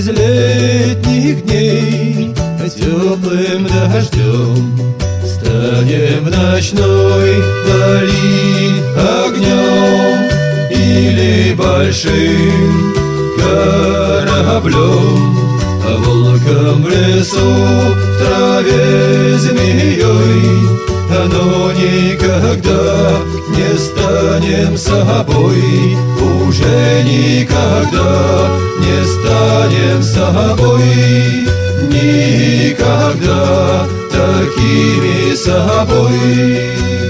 летних дней теплым дождем. Станем в ночной дали огнем или большим кораблем, а волком в лесу, в траве змеей, но никогда не станем собой, уже никогда не станем собой, никогда такими собой.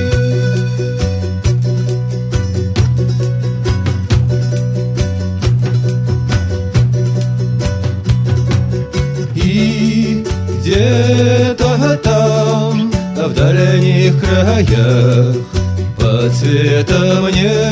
И где-то там, в дальних краях, под светом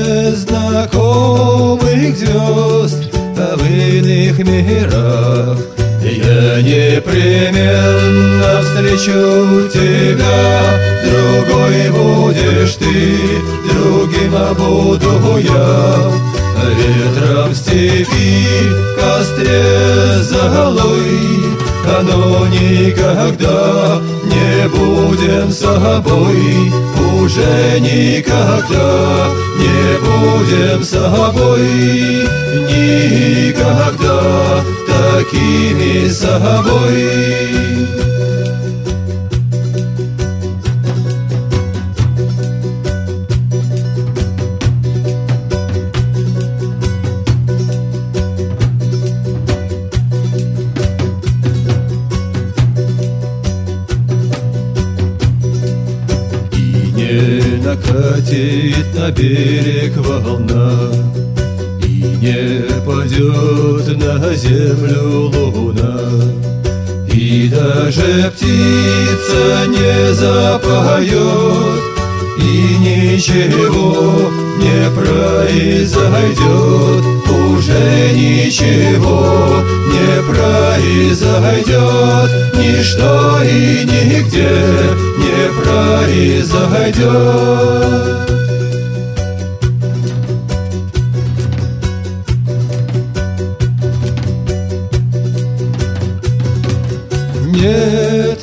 незнакомых звезд, в иных мирах, я непременно встречу тебя. Другой будешь ты, другим буду я. Ветром в степи, в костре золой, но никогда не будем собой, уже никогда не будем собой, никогда такими собой. Накатит на берег волна, и не падет на землю луна, и даже птица не запоет, и ничего не произойдет, уже ничего не произойдет, ничто и нигде не произойдет. Нет,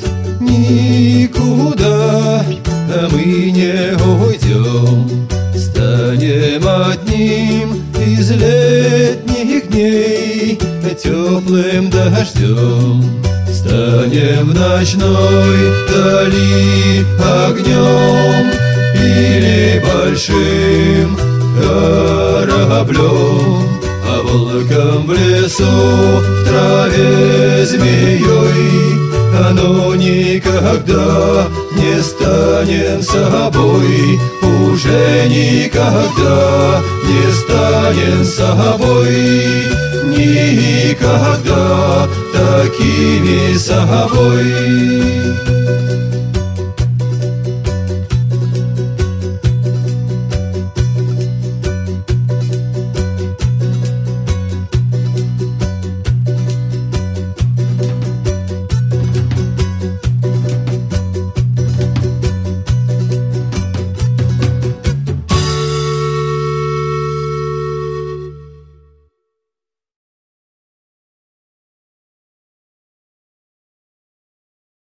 никуда мы не уйдем, станем одним из летних дней теплым дождем. Станем в ночной дали огнем или большим кораблем, а волком в лесу, в траве змеей, но никогда не станем собой, уже никогда не станем собой, никогда такими собой.